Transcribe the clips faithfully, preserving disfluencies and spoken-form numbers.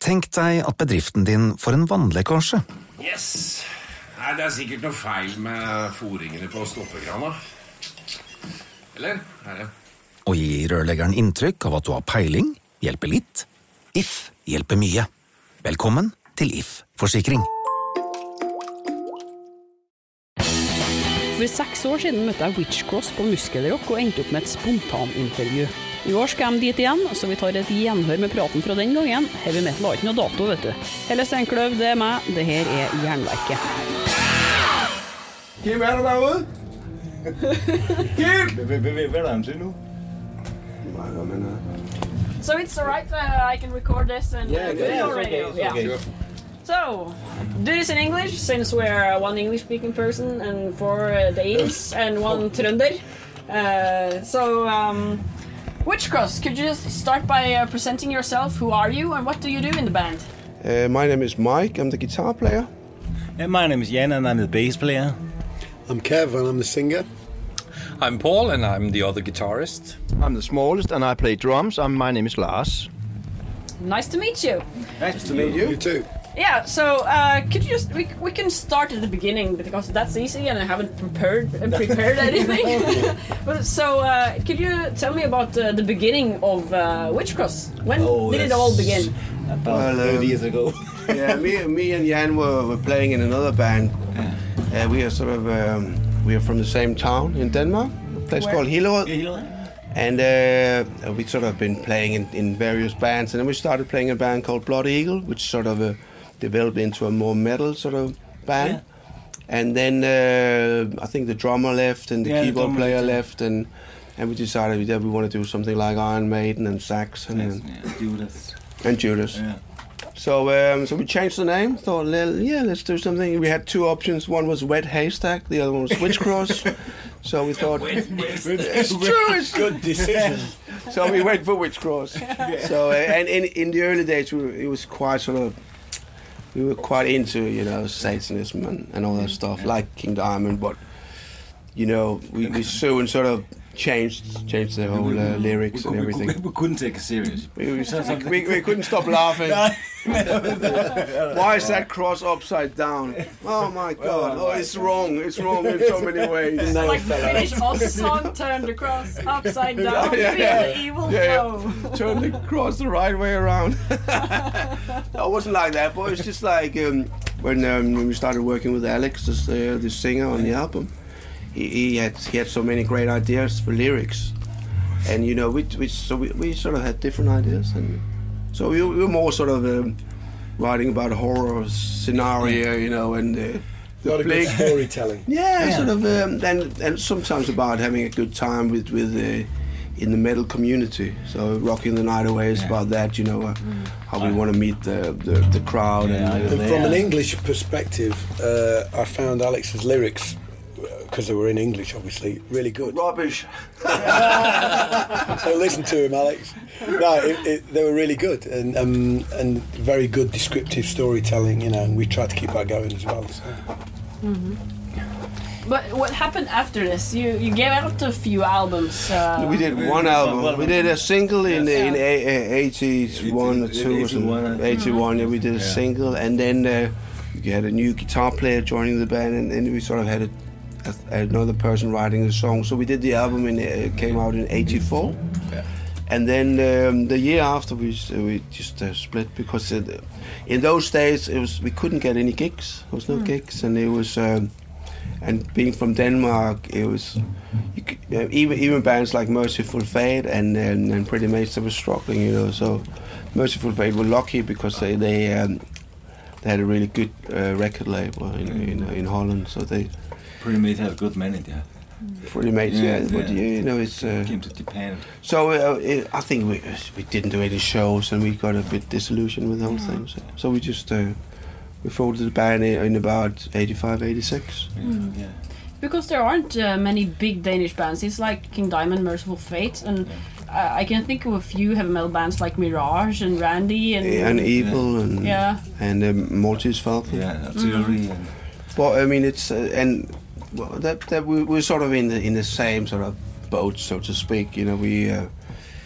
Tenk deg at bedriften din får en vannlekkasje. Yes. Nei, det er sikkert noe feil med foringene på stoppekrana. Eller? Er det? Og gi rørleggeren inntrykk av at du har peiling, hjelper litt. If hjelper mye. Velkommen til If Forsikring. For seks år siden møtte jeg Witchcross på Muskelrock og endte opp med et spontanintervju. I år skal de dit igjen, så vi tar et gjenhør med praten fra den gangen. Heavy metal har ikke noe dato, vet du. Helle Steinkløv, det er meg. Det her er Jernverket. Kim, er du derude? Kim! Hvad er der til nu? So it's all right, uh, I can record this and Yeah, uh, put it on radio. okay, okay. Yeah. So, do this in English, since we're uh, one English-speaking person and four uh, Danes and one Trønder. Uh, so, um, Witchcross, could you just start by uh, presenting yourself? Who are you and what do you do in the band? Uh, my name is Mike, I'm the guitar player. And my name is Jan and I'm the bass player. I'm Kev and I'm the singer. I'm Paul and I'm the other guitarist. I'm the smallest and I play drums. I'm, my name is Lars. Nice to meet you. Nice to meet you. You too. Yeah, so uh, could you just, we, we can start at the beginning because that's easy and I haven't prepared uh, prepared anything. But, so uh, could you tell me about uh, the beginning of uh, Witchcross? When Oh, did it all begin? About Well, thirty um, years ago. yeah, me, me and Jan were, were playing in another band. Uh, we are sort of um, we are from the same town in Denmark, a place Where? called Hillerød. And uh, we sort of been playing in, in various bands, and then we started playing a band called Blood Eagle, which sort of uh, developed into a more metal sort of band. Yeah. And then uh, I think the drummer left and the Yeah, the keyboard drummer player left, left, and and we decided that we want to do something like Iron Maiden and Saxon Yes, and, yeah, Judas. and Judas. Yeah. So um, so we changed the name. Thought, "Well, yeah, let's do something. We had two options. One was Wet Haystack. The other one was Witchcross. So we thought, it's true. It's Good decision. So we went for Witchcross. So uh, and in in the early days, we were, it was quite sort of. We were quite into, you know, Satanism and, and all that stuff, like King Diamond. But you know, we, we soon sort of changed changed the whole uh, lyrics we, and we, everything. We, we couldn't take it serious. We, we, we, we couldn't stop laughing. Why is that cross upside down? Oh my God! Oh, it's wrong. It's wrong in so many ways. No, like the Finnish Oz song, turn the cross upside down, Yeah, feel yeah. the evil Yeah, flow. yeah. Turn the cross the right way around. No, it wasn't like that, but it's just like um, when um, when we started working with Alex, this, uh, the singer on the album. He, he had he had so many great ideas for lyrics, and you know we we so we, we sort of had different ideas, and so we, we were more sort of um, writing about a horror scenario, you know, and uh, A lot of good storytelling. yeah, Yeah. sort of, um, and and sometimes about having a good time with with uh, in the metal community. So rocking the night away is Yeah. about that, you know, uh, how we want to meet the the, the crowd. Yeah, and, uh, And Yeah. from an English perspective, uh, I found Alex's lyrics, because they were in English, obviously, really good. rubbish. So listen to him, Alex. No, it, it, they were really good and um, and very good descriptive storytelling, you know, and we tried to keep that going as well. So. But what happened after this? You you gave out a few albums. Uh, We did one album. one- We did a single in Yeah. in eighty-one or two or something. eighty-one, eighty-one. Yeah, we did a Yeah. single, and then uh, we had a new guitar player joining the band, and then we sort of had a, a, another person writing the song. So we did the album, and it came out in eighty-four. Yeah. And then um, the year after, we s- we just uh, split because it, in those days it was we couldn't get any gigs. There was no gigs, and it was. Um, And being from Denmark, it was you could, uh, even even bands like Merciful Fate and and, and Pretty Mates, they were struggling, you know. So Merciful Fate were lucky because they they, um, they had a really good uh, record label in, in in Holland. So they Pretty Mates have a good manager. Pretty Mates, yeah. Yeah, But yeah. you know, it's. Uh, Came to Japan. so uh, it, I think we we didn't do any shows, and we got a bit disillusioned with the whole thing. So, so we just. Uh, We folded the band in, in about eighty-five, eighty-six. Yeah. Yeah. because there aren't uh, many big Danish bands. It's like King Diamond, Merciful Fate, and I, I can think of a few heavy metal bands like Mirage and Randy and And Evil Yeah. and yeah. and um, Mortis Falcon. Yeah, artillery and Well, I mean, it's uh, and well, that that we, we're sort of in the in the same sort of boat, so to speak. You know, we uh,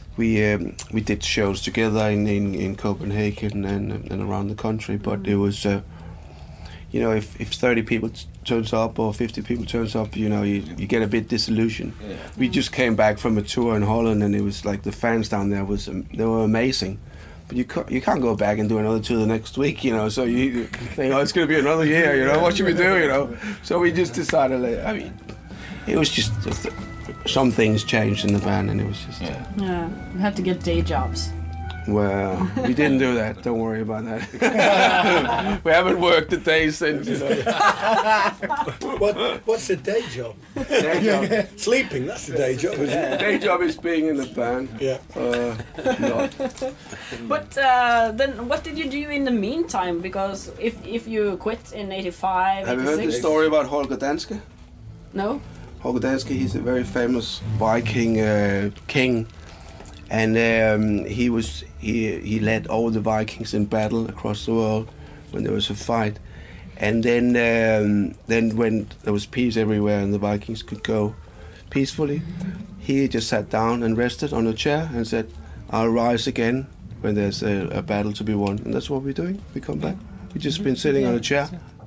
we um, we did shows together in, in, in Copenhagen and and around the country. But it was, uh, you know, if, if thirty people t- turns up or fifty people turns up, you know, you, you get a bit disillusioned. Yeah. We just came back from a tour in Holland, and it was like the fans down there was um, they were amazing. But you can't, you can't go back and do another tour the next week, you know. So you think, oh, it's going to be another year, you know. What should we do, you know? So we just decided. Like, I mean, it was just uh, some things changed in the band, and it was just. Yeah. Uh, Yeah, you had to get day jobs. well, we didn't do that. Don't worry about that. We haven't worked a day since, you know. What, what's a day job? Day job, Sleeping, that's a day job, isn't it? day job is being in the band. Yeah. Uh, not. But uh, then, what did you do in the meantime? Because if if you quit in eighty-five, Have you heard the eighty-six, story about Holger Danske? no? Holger Danske, he's a very famous Viking uh, king, and um, he was he he led all the Vikings in battle across the world when there was a fight, and then um, then when there was peace everywhere and the Vikings could go peacefully, he just sat down and rested on a chair and said, "I'll rise again when there's a, a battle to be won," and that's what we're doing. We come back. We've just been sitting on a chair.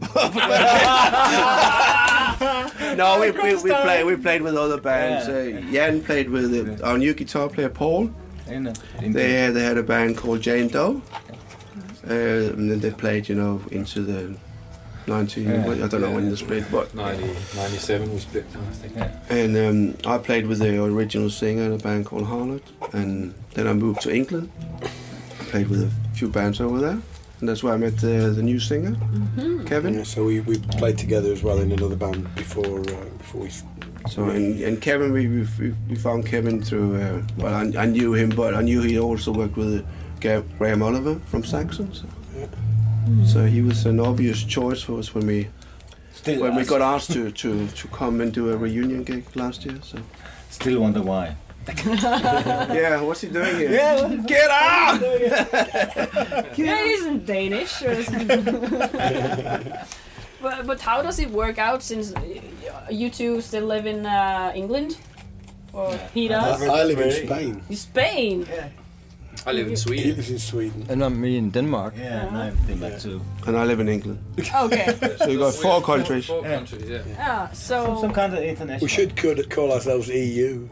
No, we, we, we played we played with other bands. Uh, Jan played with uh, our new guitar player Paul. In, uh, in They had, they had a band called Jane Doe, uh, and then they played, you know, into the nineteen. Yeah. I don't know when they split, but ninety, ninety-seven we split now, I think. Yeah. and um, I played with the original singer in a band called Harlot, and then I moved to England. Played with a few bands over there, and that's where I met uh, the new singer, Kevin. Yeah, so we, we played together as well in another band before uh, before we. So and, and Kevin, we, we we found Kevin through. Uh, well, I, I knew him, but I knew he also worked with uh, Ga- Graham Oliver from Saxon. So. so he was an obvious choice for us when we Still, when we I got asked to, to, to come and do a reunion gig last year. So still wonder why. yeah, what's he doing here? Yeah, get out! Yeah, he isn't Danish. or something. but but how does it work out? Since you two still live in uh, England, or he does? I, I live in Spain. In Spain. I live in He Sweden. lives in Sweden. And I'm me in Denmark. Yeah, and I've been back too. And I live in England. Okay. So you got four countries. Four countries, yeah. Yeah. So. Some, some kind of international. We should could call ourselves E U.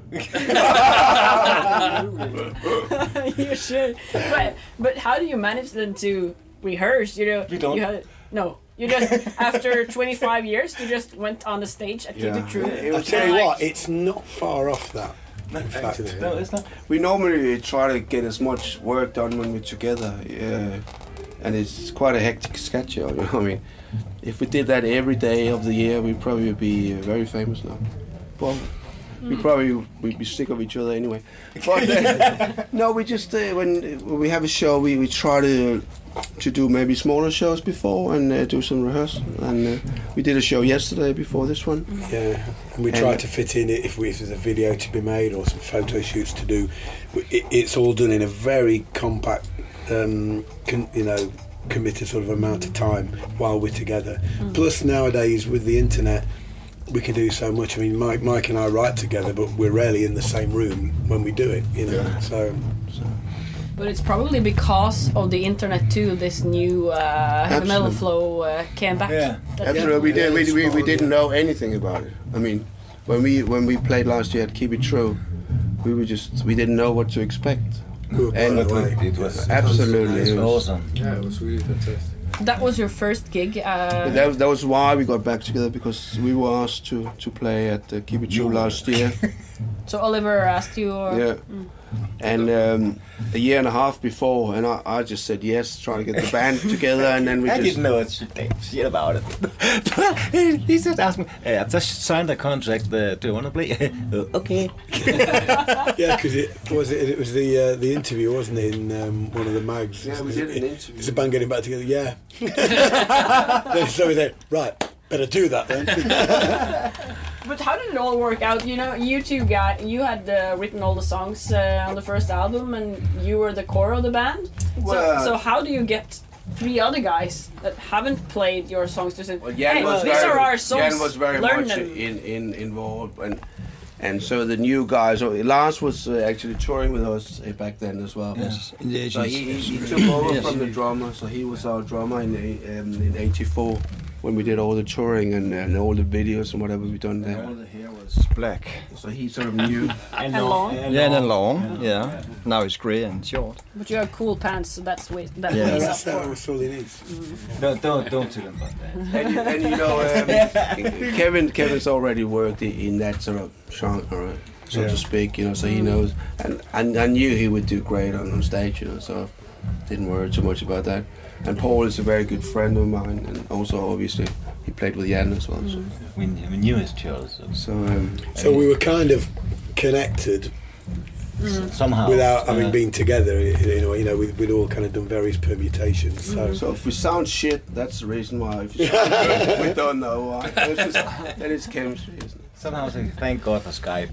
You should. But but how do you manage then to rehearse? You know. You don't. You had, no. You just after twenty-five years, you just went on the stage at Keep Yeah. It True. It I'll was tell you like- what, it's not far off that. In fact, No, it's not. We normally try to get as much work done when we're together, yeah. And it's quite a hectic schedule. You know, I mean, if we did that every day of the year, we'd probably be uh, very famous now. Well, we probably we'd be sick of each other anyway. But uh, no, we just uh, when, when we have a show, we, we try to to do maybe smaller shows before and uh, do some rehearsal. And uh, we did a show yesterday before this one. yeah. And we And- try to fit in it if, we, if there's a video to be made or some photo shoots to do. It, it's all done in a very compact, um, con, you know, committed sort of amount of time while we're together. Plus nowadays with the internet, we can do so much. I mean, Mike, Mike and I write together, but we're rarely in the same room when we do it. You know, Yeah. so. But it's probably because of the internet too. This new uh, heavy metal Absolutely. flow uh, came back. Yeah. That- Absolutely, we did. We, Yeah, we, we it's didn't fine, know anything about it. I mean, when we when we played last year at Keep It True, we were just we didn't know what to expect. We were blown And away. It was Absolutely, It it was was- awesome. Yeah, it was really fantastic. That was your first gig. Uh, But that, was- that was why we got back together, because we were asked to, to play at uh, Keep It True last year. so Oliver asked you. Or, Yeah. And um, a year and a half before, and I, I just said yes, trying to get the band together, and then we I just didn't know a shit shit about it. He just asked me, hey, I've just signed a contract, uh, do you want to play? Uh, okay. Yeah, because it was it, it was the uh, the interview, wasn't it, in um, one of the mags? Yeah, we Is did it- an interview. Is the band getting back together? Yeah. Then so we said, right, better do that then. But how did it all work out? You know, you two got you had uh, written all the songs uh, on the first album, and you were the core of the band. Well- so, so how do you get three other guys that haven't played your songs to say, Well, Jan hey, was these very, are our songs. Jan was very learn much them. in, in involved, and And so the new guys, oh, Lars was uh, actually touring with us uh, back then as well. Yes, in the So he, eighties. he, he took over Yes. from the drummer, so he was our drummer in the- um, in eighty-four when we did all the touring and, and all the videos and whatever we done there. All the hair was black. So he sort of knew. And long. Yeah, and then long. Yeah. Now it's grey and short. But you have cool pants, so that's what that Yeah. Yeah, makes that's, up for. that's all it is. Don't don't don't tell him about that. And, and you know, um, Kevin Kevin's already worked i- in that sort of genre, so Yeah. to speak. You know, so he knows, and, and I knew he would do great on, on stage. You know, so didn't worry too much about that. And Paul is a very good friend of mine, and also obviously he played with Jan as well. So, We, we knew his children, so so um, So we were kind of connected somehow. without having uh, been together. You know, you know, we'd, we'd all kind of done various permutations. So, so if we sound shit, that's the reason why. If you sound good, we don't know why. It's just, then it's chemistry, isn't it? somehow say thank God for Skype.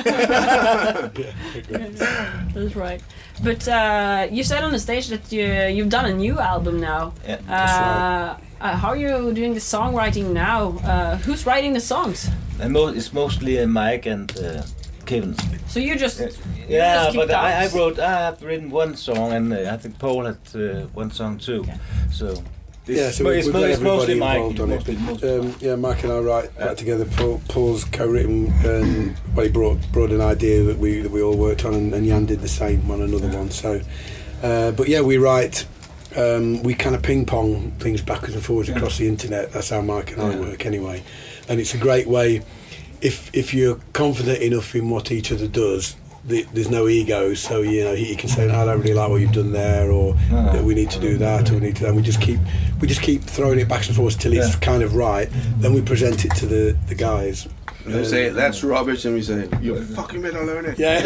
That's right. But uh, you said on the stage that you you've done a new album now. Yeah, Uh, uh, how are you doing the songwriting now? Uh, who's writing the songs? And mo- it's mostly uh, Mike and uh, Kevin. So you just you Yeah, just but kicked I, I out. wrote. I have written one song, and uh, I think Paul had uh, one song too. So this, yeah, so but we, it's, we've mo- got it's mostly everybody Mike. involved on it. mostly- mostly- Um, yeah, Mike and I write back together. Paul, Paul's co-written, and well, he brought brought an idea that we that we all worked on, and, and Jan did the same on another one. So, uh, but yeah, we write. Um, we kind of ping pong things backwards and forwards across the internet. That's how Mike and I Yeah. work anyway, and it's a great way. If if you're confident enough in what each other does, the, there's no ego. So you know he can say, "I don't really like what you've done there," or No. "We need to do that," or "We need to." And we just keep we just keep throwing it back and forth till it's Yeah. kind of right. Then we present it to the the guys. They say that's rubbish, and we say you fucking better learn it. Yeah,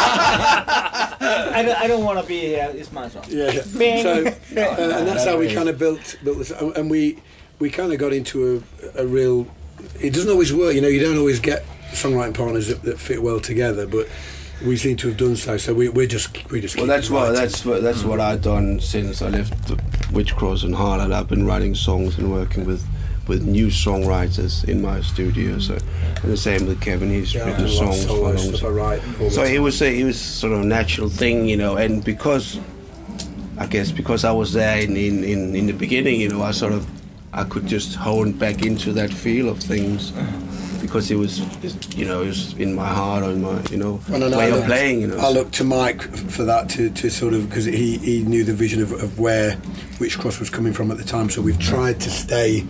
I don't, I don't want to be here. It's my song. yeah. Bing. So uh, and that's how we kind of built built this, and and we we kind of got into a a real. It doesn't always work, you know. You don't always get songwriting partners that, that fit well together, but we seem to have done so. So we we just we just. Well, keep that's what writing. that's what that's what I've done since I left the Witchcross and Harlot. I've been writing songs and working with with new songwriters in my studio. So, and the same with Kevin. He's Yeah, I've written done a lot of songs for solo long. stuff I write all the So time. it was a, it was sort of a natural thing, you know. And because I guess because I was there in in, in, in the beginning, you know, I sort of I could just hone back into that feel of things. Because it was, you know, it was in my heart or in my, you know, And then way I of looked- playing, you know. I looked to Mike f- for that to, to sort of because he, he knew the vision of, of where Witchcross was coming from at the time. So we've tried to stay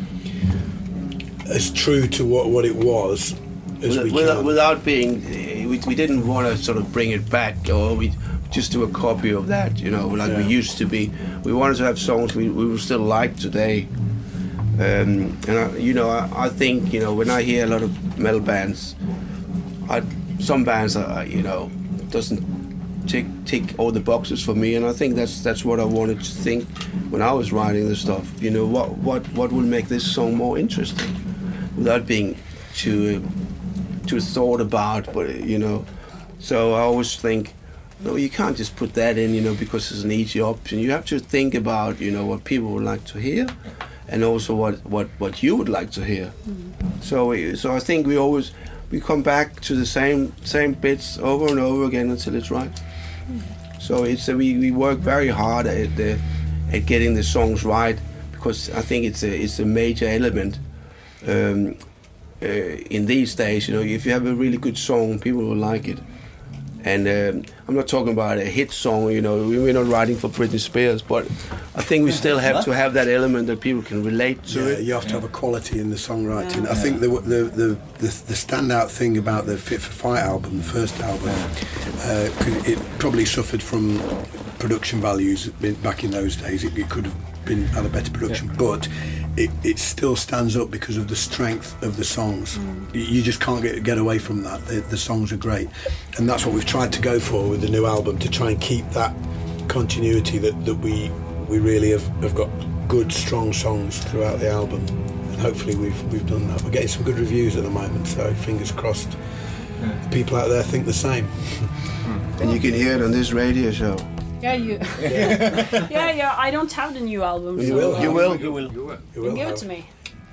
as true to what, what it was as we without, can. without being, eh, we, we didn't want to sort of bring it back, or we just do a copy of that, you know, like we Yeah. used to be. We wanted to have songs we, we would still like today. Um, and I, you know, I, I think, you know, when I hear a lot of metal bands, I, some bands are, you know, doesn't tick tick all the boxes for me, and I think that's that's what I wanted to think when I was writing the stuff. You know, what what what will make this song more interesting, without being too too thought about, but you know. So I always think, no, you can't just put that in, you know, because it's an easy option. You have to think about, you know, what people would like to hear, and also what what what you would like to hear. So so I think we always we come back to the same same bits over and over again until it's right. So it's uh, we, we work very hard at the, at getting the songs right, because I think it's a it's a major element um, uh, in these days. You know, if you have a really good song, people will like it. And um, I'm not talking about a hit song. You know, we- we're not writing for Britney Spears, but I think we still have to have that element that people can relate to Yeah, it. you have to have a quality in the songwriting. I think the the, the the the standout thing about the Fit for Fight album, the first album, uh, 'cause it probably suffered from production values back in those days. It, it could have been had a better production, but it, it still stands up because of the strength of the songs. You, you just can't get get away from that. The, the songs are great, and that's what we've tried to go for with the new album, to try and keep that continuity that, that we we really have, have got good strong songs throughout the album, and hopefully we've we've done that. We're getting some good reviews at the moment, so fingers crossed the people out there think the same. And you can hear it on this radio show. Yeah, you. yeah, yeah. I don't have the new album. You so, will, uh, you will, You will. You will. you you will give it have. to me.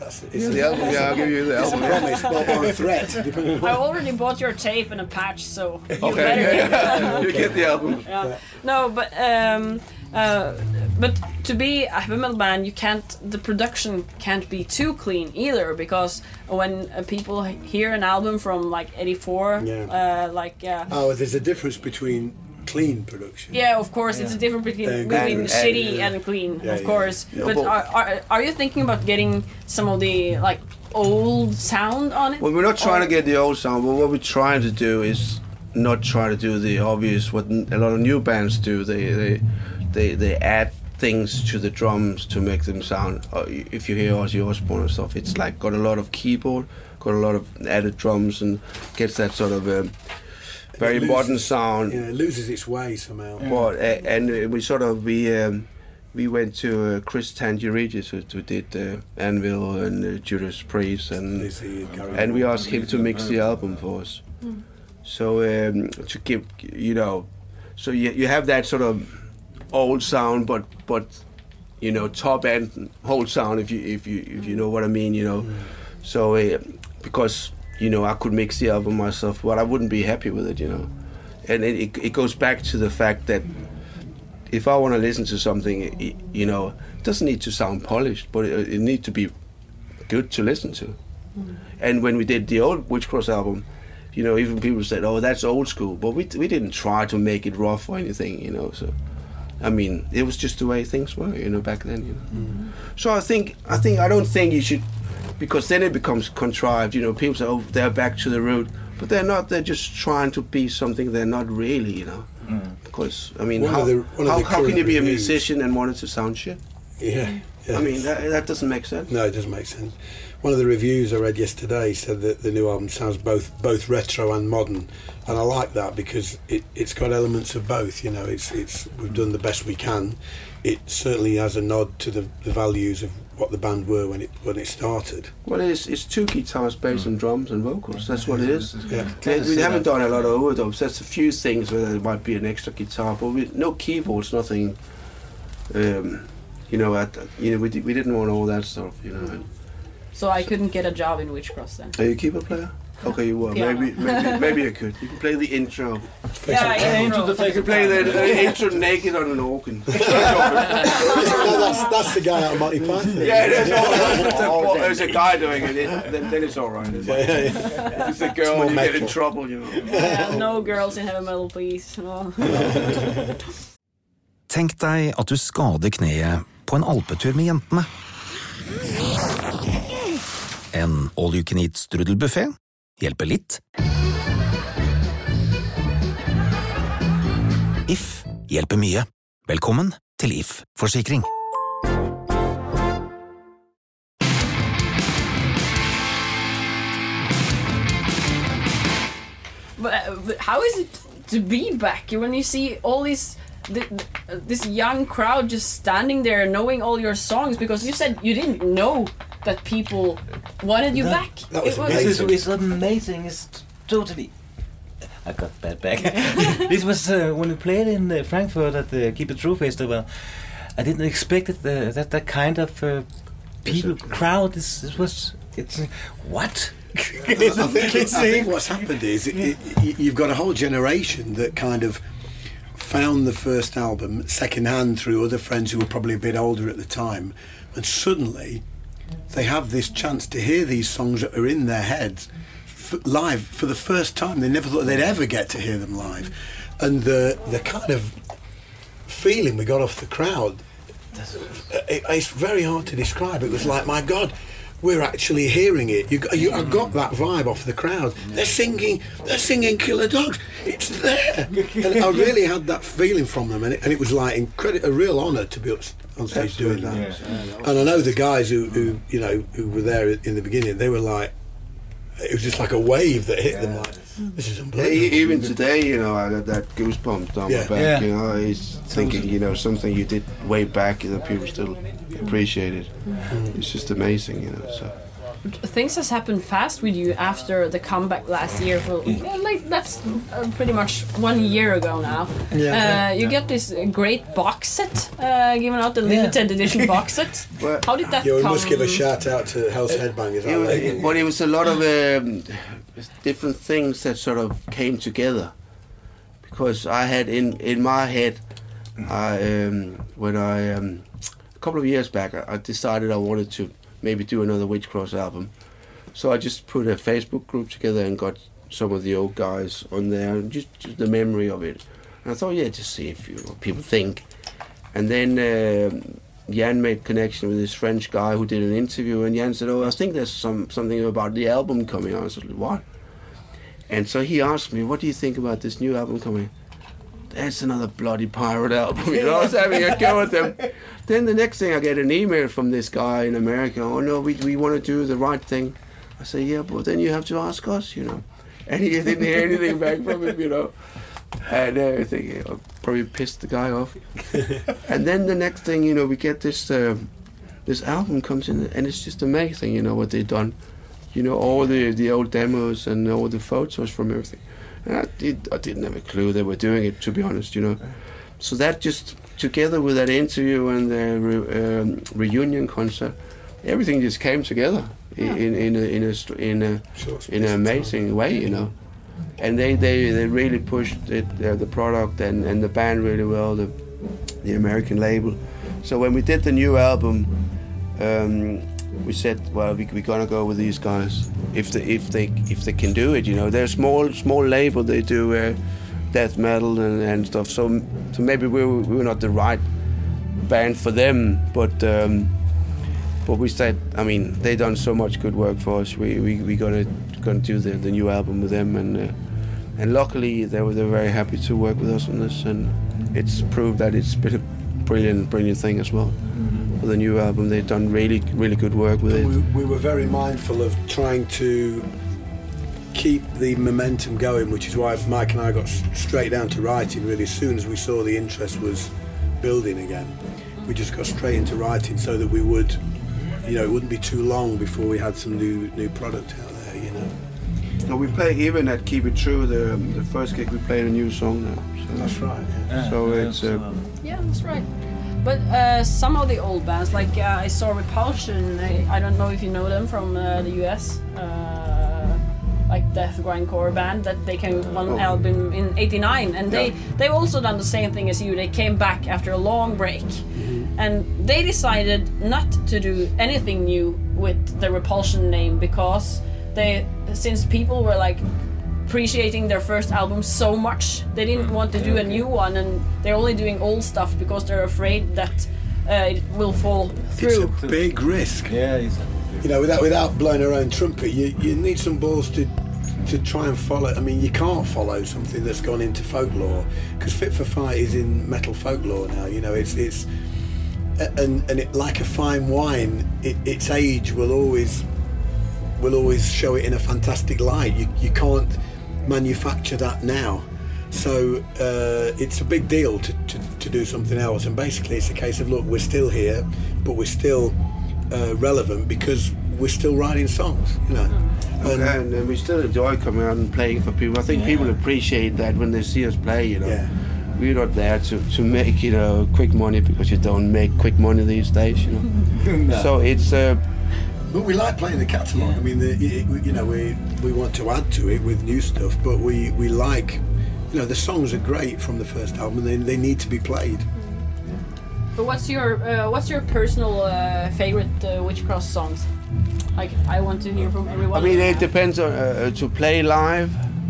That's it's It's a, the album. Yeah, I'll give you the it's a album. promise, or, or a threat, depending on I already bought your tape and a patch, so you Okay, better yeah, get yeah. You get the album. yeah. No, but um, uh, but to be a heavy metal band, you can't. The production can't be too clean either, because when uh, people hear an album from like eighty-four, Yeah. uh, like uh, Oh, there's a difference between clean production. yeah, of course, it's a difference between, And- between and- shitty yeah. and clean, Yeah, of yeah. course. Yeah, but but- are, are are you thinking about getting some of the like old sound on it? Well, we're not trying Or- to get the old sound, but what we're trying to do is not try to do the obvious. What n- a lot of new bands do, they they they, they add things to the drums to make them sound. Uh, if you hear Ozzy Osbourne and stuff, it's like got a lot of keyboard, got a lot of added drums, and gets that sort of um, very It modern loses- sound. Yeah, it loses its way somehow. But uh, and uh, we sort of we um, we went to uh, Chris Tangeridis, who, who did uh, Anvil and uh, Judas Priest, and Lizzie and Gary and we Moore. asked him to mix the album for us. So um, to give you know, so you you have that sort of old sound, but but you know top end whole sound, if you if you if you know what I mean, you know. So uh, because you know I could mix the album myself, but I wouldn't be happy with it, you know. And it it, it goes back to the fact that if I want to listen to something, it, you know, it doesn't need to sound polished, but it, it needs to be good to listen to. And when we did the old Witchcross album, you know, even people said, "Oh, that's old school," but we we didn't try to make it rough or anything, you know. So, I mean, it was just the way things were, you know, back then, you know. Mm-hmm. So I think I think I don't think you should, because then it becomes contrived. You know, people say, "Oh, they're back to the root," but they're not. They're just trying to be something they're not really, you know. Mm. Because I mean, One how of the- one of how, the how can current you be a reviews- musician and want it to sound shit? Yeah, yeah. I mean, that, that doesn't make sense. No, it doesn't make sense. One of the reviews I read yesterday said that the new album sounds both both retro and modern, and I like that because it, it's got elements of both. You know, it's it's we've done the best we can. It certainly has a nod to the, the values of what the band were when it when it started. Well, it's, it's two guitars, bass, and drums and vocals. That's what it is. Yeah. We, we haven't done a lot of overdubs. There's a few things where there might be an extra guitar, but we, no keyboards, nothing. Um, you know, at, you know, we di- we didn't want all that stuff. You know. And So I couldn't get a job in Witchcross then. are you a keyboard player? Okay, you were. Piano. Maybe, maybe, maybe you could. You can play the intro. Yeah, Into the You can play the, the intro naked on an organ. no, that's that's the guy out of Monty Python. Yeah, there's, all, there's, a, there's a guy doing it. it then, then it's all right. It's, like, Yeah, yeah, yeah. if it's a girl, more you get in metal. trouble. You know. Yeah, no girls in heavy metal, please. No. Tenk deg at du skader kneet på en alpetur med jentene. En all-you-can-eat strudelbuffé hjelper litt. If hjelper mye. Velkommen til If Forsikring. But, uh, but how is it to be back when you see all these th- th- this young crowd just standing there knowing all your songs? Because you said you didn't know that people wanted you back. that was It This is amazing. it's amazing. It's t- totally. I got that back. This was uh, when we played in uh, Frankfurt at the Keep It True festival. I didn't expect it, uh, that that kind of uh, people crowd. This, this was it's uh, what. I think, it, I think what's happened is it, it, y- you've got a whole generation that kind of found the first album secondhand through other friends who were probably a bit older at the time, and suddenly they have this chance to hear these songs that are in their heads f- live for the first time. They never thought they'd ever get to hear them live, and the the kind of feeling we got off the crowd, it, it's very hard to describe. It was like, my God, we're actually hearing it. You, got- you, I got that vibe off the crowd. They're singing, they're singing Killer Dogs. It's there. And I really had that feeling from them, and it, and it was like incredible, a real honour to be up s- on stage doing that. And I know the guys who, who, you know, who were there in the beginning. They were like, it was just like a wave that hit them. Like, this is Yeah, unbelievable. e- even today, you know, I got that goosebumps down Yeah. my back. Yeah. You know, it's thinking, you know, something you did way back that people still appreciate it. It's just amazing, you know. So things has happened fast with you after the comeback last year. For yeah, like that's uh, pretty much one year ago now. Yeah, uh, yeah, you yeah. get this great box set uh, given out, the limited Yeah. edition box set. Well, How did that Yeah, we come? must give a shout out to Hell's Headbangers. It aren't was, they? but it was a lot of um, different things that sort of came together. Because I had in, in my head, I, um, when I, um, a couple of years back, I, I decided I wanted to maybe do another Witchcross album. So I just put a Facebook group together and got some of the old guys on there, and just, just the memory of it. And I thought, yeah, just see if you know, people think. And then um Jan made connection with this French guy who did an interview, and Jan said, "Oh, I think there's some something about the album coming on." I said, "What?" And so he asked me, "What do you think about this new album coming?" That's another bloody pirate album, you know. I was having a go at them. Then the next thing, I get an email from this guy in America. "Oh no, we we want to do the right thing." I say, "Yeah, but then you have to ask us, you know." And he didn't hear anything back from him, you know. And uh, I think I probably pissed the guy off. And then the next thing, you know, we get this uh, this album comes in, and it's just amazing, you know, what they've done. You know, all the the old demos and all the photos from everything. And I did I didn't have a clue they were doing it, to be honest, you know. So that just together with that interview and the re, um, reunion concert, everything just came together Yeah. in in a in a str- in a Short in an space of amazing time. way, you know. And they, they, they really pushed it, uh, the product and, and the band really well, the the American label. So when we did the new album, um, we said, well, we, we're gonna go with these guys if they if they if they can do it. You know, they're a small small label. They do uh, death metal and, and stuff. So so maybe we were, we were not the right band for them, but. Um, But we said, I mean, they done so much good work for us. We we we gonna gonna do the, the new album with them, and uh, and luckily they were they're very happy to work with us on this, and it's proved that it's been a brilliant brilliant thing as well. For the new album, they've done really really good work with it. We, we were very mindful of trying to keep the momentum going, which is why Mike and I got s- straight down to writing really as soon as we saw the interest was building again. We just got straight into writing so that we would, you know, it wouldn't be too long before we had some new new product out there, you know. No, we play even at Keep It True, the um, the first gig we played a new song now. So, That's right, yeah. Yeah, So yeah, it's, so, uh, um, Yeah, that's right. But uh, some of the old bands, like uh, I saw Repulsion. I, I don't know if you know them from uh, the U S, uh, like death grindcore band that they came with one Oh. album in eighty-nine, and they Yeah. they've also done the same thing as you. They came back after a long break, and they decided not to do anything new with the Repulsion name because they, since people were like appreciating their first album so much, they didn't want to do a new one, and they're only doing old stuff because they're afraid that uh, it will fall through. It's a big risk. yeah, it's, You know, without without blowing our own trumpet, you, you need some balls to to try and follow. I mean, you can't follow something that's gone into folklore, because Fit for Fight is in metal folklore now. You know, it's it's and and it, like a fine wine, it, its age will always will always show it in a fantastic light. You you can't manufacture that now. So uh, it's a big deal to, to, to do something else, and basically it's a case of, look, we're still here, but we're still uh, relevant because we're still writing songs, you know. And, Okay, and uh, we still enjoy coming out and playing for people. I think Yeah. people appreciate that when they see us play, you know. Yeah. We're not there to, to make, you know, quick money, because you don't make quick money these days, you know. no. So it's, uh, But we like playing the catalogue. I mean, the, it, you know, we we want to add to it with new stuff, but we, we like, you know, the songs are great from the first album, and they, they need to be played. But what's your uh, what's your personal uh, favorite uh, Witchcross songs? Like, I want to hear from everyone. I mean, it depends on, uh, to play live.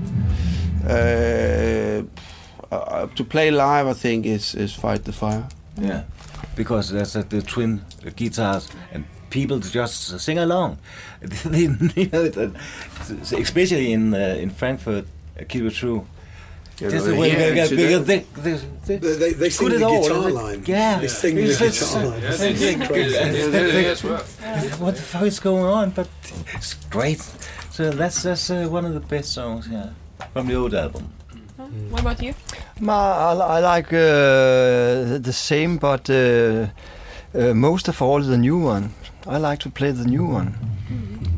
Uh, uh, to play live, I think, is, is Fight the Fire. yeah, because there's uh, the twin guitars and people just sing along. They, you know, it, uh, especially in uh, in Frankfurt, uh, Keep It True. You Just know, the way yeah, they, to because the- they, they, they, They, they, they sing good the at all, guitar they- line. Yeah, They sing the It's just- guitar line. Yeah, they sing Crazy. yeah, as well. what the fuck is going on? But it's great. So that's that's uh, one of the best songs, yeah, from the old album. What about you? Ma, I, I like uh, the same, but uh, uh, most of all the new one. I like to play the new one.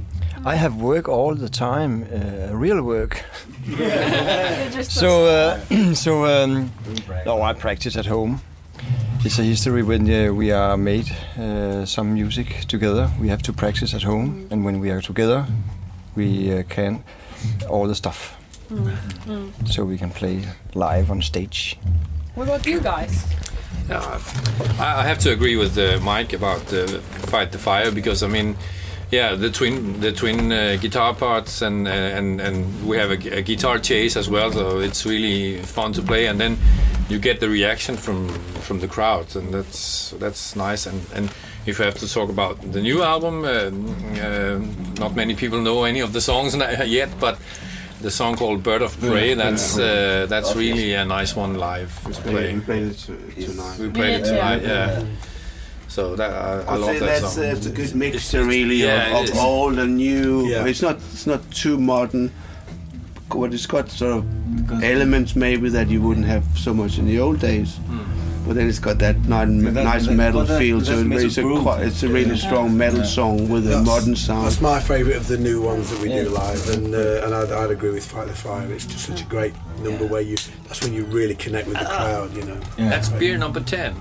I have work all the time, uh, real work. Just So, uh, so um, no, I practice at home. It's a history when uh, we are made uh, some music together. We have to practice at home, and when we are together, we uh, can all the stuff. Mm. Mm. So we can play live on stage. What about you guys? Yeah, I, I have to agree with uh, Mike about uh, Fight the Fire, because I mean, yeah, the twin the twin uh, guitar parts, and uh, and and we have a, a guitar chase as well, so it's really fun to play, and then you get the reaction from from the crowd, and that's that's nice. And and if I have to talk about the new album, uh, uh, not many people know any of the songs yet, but the song called Bird of Prey, that's uh, that's really a nice one live to play. We played it to- tonight. We played it Yeah. tonight, yeah. So that I, I I'd love say that that's, song. uh, it's a good mixture, really, yeah, of, it of is. old and new. Yeah. It's not it's not too modern. What it's got sort of elements maybe that you wouldn't have so much in the old days. But then it's got that ni- that- nice that- metal but that- feel that's to it. metal It's a, groove. quite, it's a really strong metal song with a That's- modern sound. That's my favourite of the new ones that we Yeah. do live, and uh, and I'd, I'd agree with Fight the Fire. It's just such a great number where you. That's when you really connect with the crowd, you know. That's beer number ten.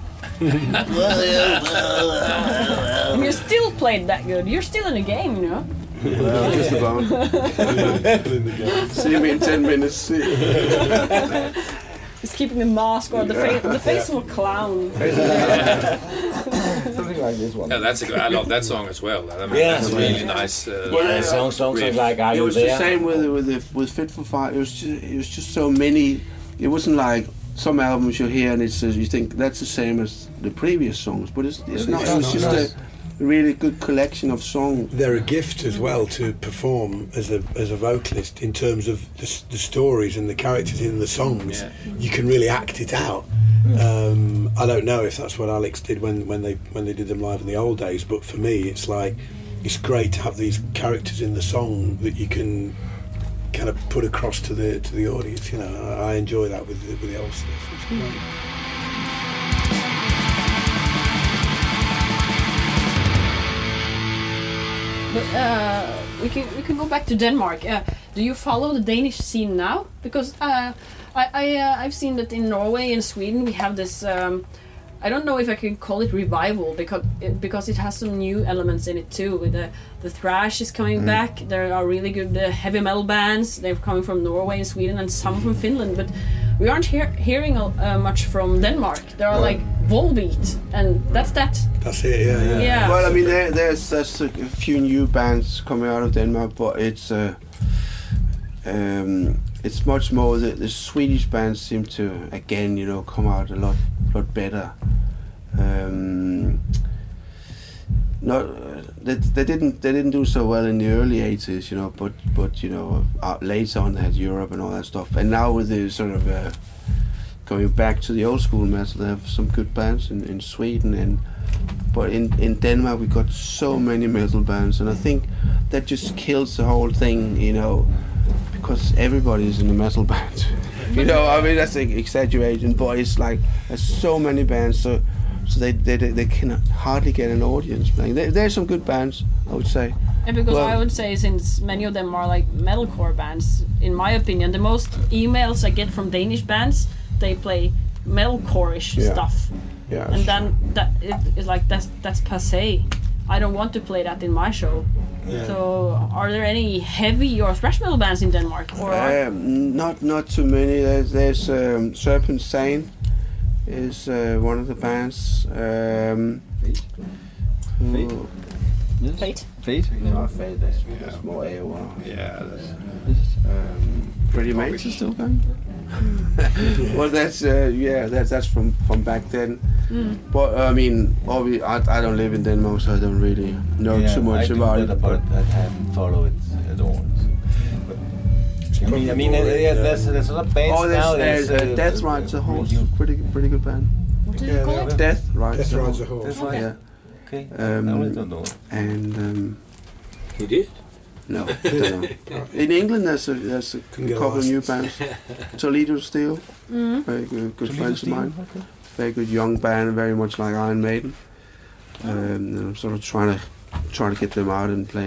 You still played that good. You're still in the game, you know. Well, just about. See me in ten minutes. Just keeping the mask or the face, the face of a clown. Something like this one. Yeah, that's a good, I love that song as well. I mean, Yeah. that's really nice. Uh, Yeah, songs, songs riff. like Are It You was There? the same with with the, with Fit for Fire. It was just, it was just so many. It wasn't like some albums you hear and it's uh, you think that's the same as the previous songs, but it's, it's not. It's It's just not. a really good collection of songs. They're a gift as well to perform as a as a vocalist in terms of the, s- the stories and the characters in the songs. Yeah. You can really act it out. Um, I don't know if that's what Alex did when, when they when they did them live in the old days, but for me, it's like it's great to have these characters in the song that you can kind of put across to the to the audience. You know, I, I enjoy that with the, with the old stuff. It's great. But uh, we can we can go back to Denmark. Uh, do you follow the Danish scene now? Because uh, I I uh, I've seen that in Norway and Sweden we have this. Um, I don't know if I can call it revival because it, because it has some new elements in it too. With the the thrash is coming back. There are really good uh, heavy metal bands. They're coming from Norway and Sweden and some from Finland. But we aren't hear, hearing uh, much from Denmark. There are like Volbeat, and that's that. That's it. Yeah, yeah. Yeah. Well, I mean, there, there's there's a few new bands coming out of Denmark, but it's uh, um, it's much more the, the Swedish bands seem to again, you know, come out a lot lot better. Um, not they, they didn't they didn't do so well in the early eighties, you know, but but you know uh, later on they had Europe and all that stuff, and now with the sort of uh, going back to the old school metal, they have some good bands in, in Sweden, and but in in Denmark we got so many metal bands, and I think that just kills the whole thing, you know, because everybody's in a metal band. You know, I mean that's an exaggeration, but it's like there's so many bands, so so they they they, they can hardly get an audience playing. There, there's some good bands, I would say. And because Well- I would say, since many of them are like metalcore bands, in my opinion, the most emails I get from Danish bands, they play metalcore-ish Yeah. stuff, Yeah. and then that it is like that's that's passé. I don't want to play that in my show. Yeah. So, are there any heavy or thrash metal bands in Denmark? Or Um, not not too many. There's, there's um, Serpent Sane is uh, one of the bands. Um, who- Fate. Yes. Fate? Fate. Oh, Fate. That's, that's more A O R. Yeah, that's, Um, Pretty Mates is still going. Well, that's uh, yeah, that's that's from from back then. But I mean, obvi- I I don't live in Denmark, so I don't really know Yeah, too much I do about know it. about But it. I haven't followed it at all. So. But, I mean, I mean, uh, yeah, there's there's a lot of bands oh, there's, nowadays. there's uh, uh, Death uh, Rides a uh, Horse, you- pretty pretty good band. what did Yeah, you call they it? have Death Rides Death a Rides Horse. a Horse. That's right. Yeah, Okay. Um, I really don't know. and um, you did? no, don't know. In England, there's a there's a Couldn't get couple of new licensed. bands. Toledo Steel, very good, good friends of mine. Very good young band, very much like Iron Maiden. Um, and I'm sort of trying to trying to get them out and play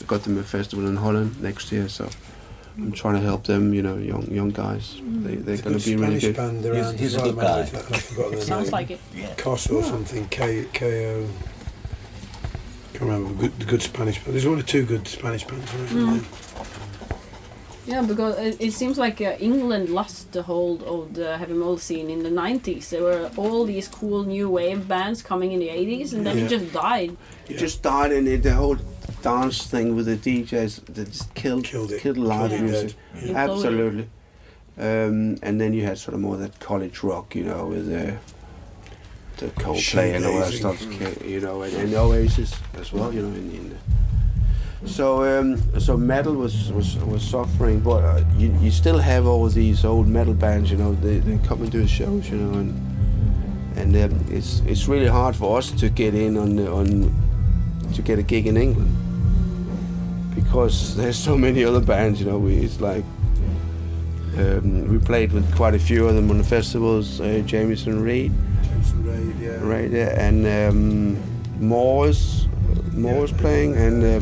got them a festival in Holland next year, so I'm trying to help them, you know, young young guys. They, they're going to be really good. Band He's- around he's as a well, good guy. mate. I forgot their Sounds name. like it. Cos or something, K, K O. Can't remember, good, good Spanish band. There's one or two good Spanish bands around Mm. there. Yeah, because it, it seems like uh, England lost the hold of the heavy metal scene in the nineties. There were all these cool new wave bands coming in the eighties, and then Yeah. it just died. It just died, and it, the whole dance thing with the D Js that just killed Killed it. killed live Killed it music. dead. Yeah. Absolutely. Um, and then you had sort of more that college rock, you know, with the the Coldplay and all that Shoegazing. stuff, you know, and, and Oasis as well, you know. In, in the, so um, so metal was was, was suffering, but uh, you you still have all these old metal bands, you know. They they come and do shows, you know, and and um, it's it's really hard for us to get in on the, on to get a gig in England because there's so many other bands, you know. We, it's like um, we played with quite a few of them on the festivals. Uh, Jameson Reed, Jameson Raid, yeah. right there, and um, Moore's Moore's playing, and uh,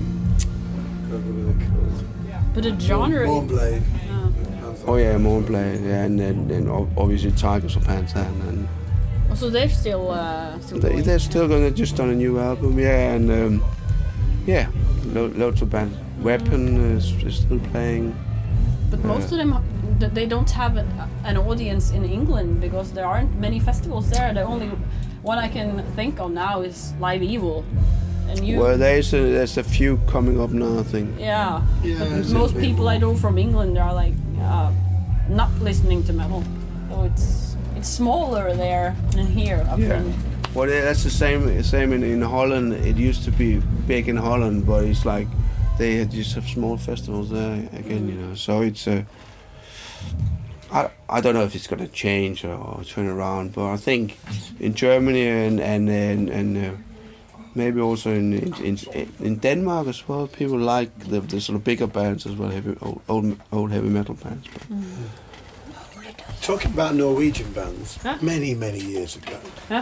But the genre. Mournblade. Yeah. oh yeah, Moore played, yeah, and then and ob- obviously Tigers of Pantan, and Oh, so they're still uh, still they, going. they're still gonna just done a new album, yeah, and um, yeah, lo- loads of bands. Weapon is, is still playing. But most of them, th- they don't have an, an audience in England because there aren't many festivals there. The only one I can think of now is Live Evil, and you. Well, there's a, there's a few coming up now, I think. Yeah. Yeah, But it's most a bit people more. I know from England are like uh, not listening to metal, so it's it's smaller there than here. Up Yeah. in, Well, yeah, that's the same same in, in Holland. It used to be big in Holland, but it's like they had just have small festivals there again, you know. So it's uh, I I don't know if it's going to change or, or turn around, but I think in Germany and and and, and uh, maybe also in, in in Denmark as well, people like the, the sort of bigger bands as well, heavy old old, old heavy metal bands. But Talking about Norwegian bands, Huh? many, many years ago, yeah.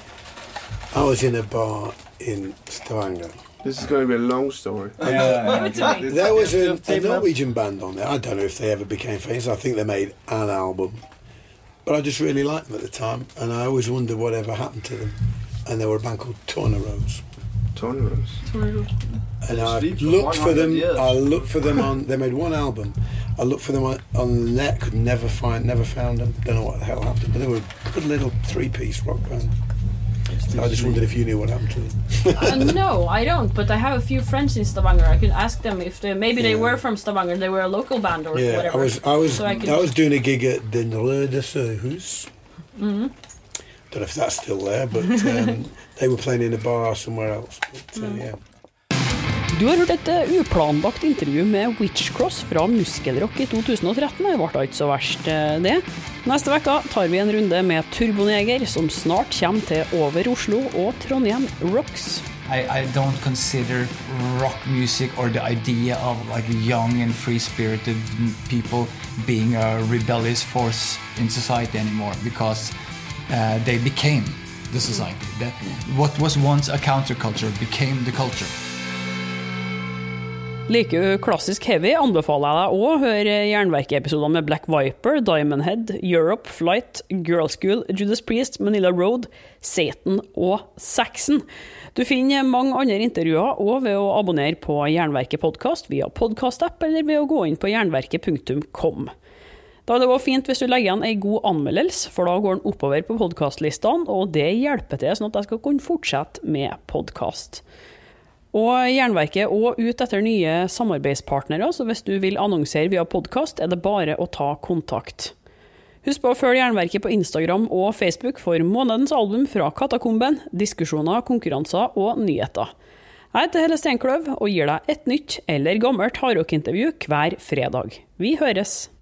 I was in a bar in Stavanger. this is going to be a long story. Give it to me. There was a, a Norwegian band on there. I don't know if they ever became famous. I think they made an album. But I just really liked them at the time, and I always wondered whatever happened to them. And they were a band called Tornaroos. Tornadoes. And I Sleep for looked for one hundred them. years. I looked for them on. They made one album. I looked for them on, on the net. Could never find. Never found them. Don't know what the hell happened. But they were a good little three-piece rock band. So I just wondered if you knew what happened to them. Uh, no, I don't. But I have a few friends in Stavanger. I can ask them if they maybe they Yeah. were from Stavanger. They were a local band or Yeah, whatever. I was. I was. So I I, can- was doing a gig at Den Røde Søhus. Mm-hmm. Don't know if that's still there, but um, they were playing in a bar somewhere else. But, uh, Mm. yeah. Du har hørt et eh, uplanlagt intervju med Witchcross fra Muskelrock i to tusen og tretten. Det ble da ikke så verst, eh, det. Neste vekka tar vi en runde med Turboneger, som snart kommer til Over Oslo og Trondheim Rocks. I, I don't consider rock music or the idea of like young and free-spirited people being a rebellious force in society anymore, because uh, they became the society. That, what was once a counterculture became the culture. Liker du klassisk heavy, anbefaler jeg deg å høre Jernverket-episodene med Black Viper, Diamond Head, Europe, Flight, Girl School, Judas Priest, Manila Road, Satan og Saxon. Du finner mange andre intervjuer også ved å abonnere på Jernverket podcast via podcast-app eller ved å gå inn på jernverket punktum com. Da er det også fint hvis du legger igjen en god anmeldelse, for da går den oppover på podcastlistene, og det hjelper til sånn at jeg skal kunne fortsette med podcast. Og Jernverket er også ut etter nye samarbeidspartnere, så hvis du vil annonsere via podcast, er det bare å ta kontakt. Husk på å følge Jernverket på Instagram og Facebook for månedens album fra Katakomben, diskusjoner, konkurranser og nyheter. Jeg heter Helle Steinkløv og gir deg et nytt eller gammelt hardrock-intervju hver fredag. Vi høres!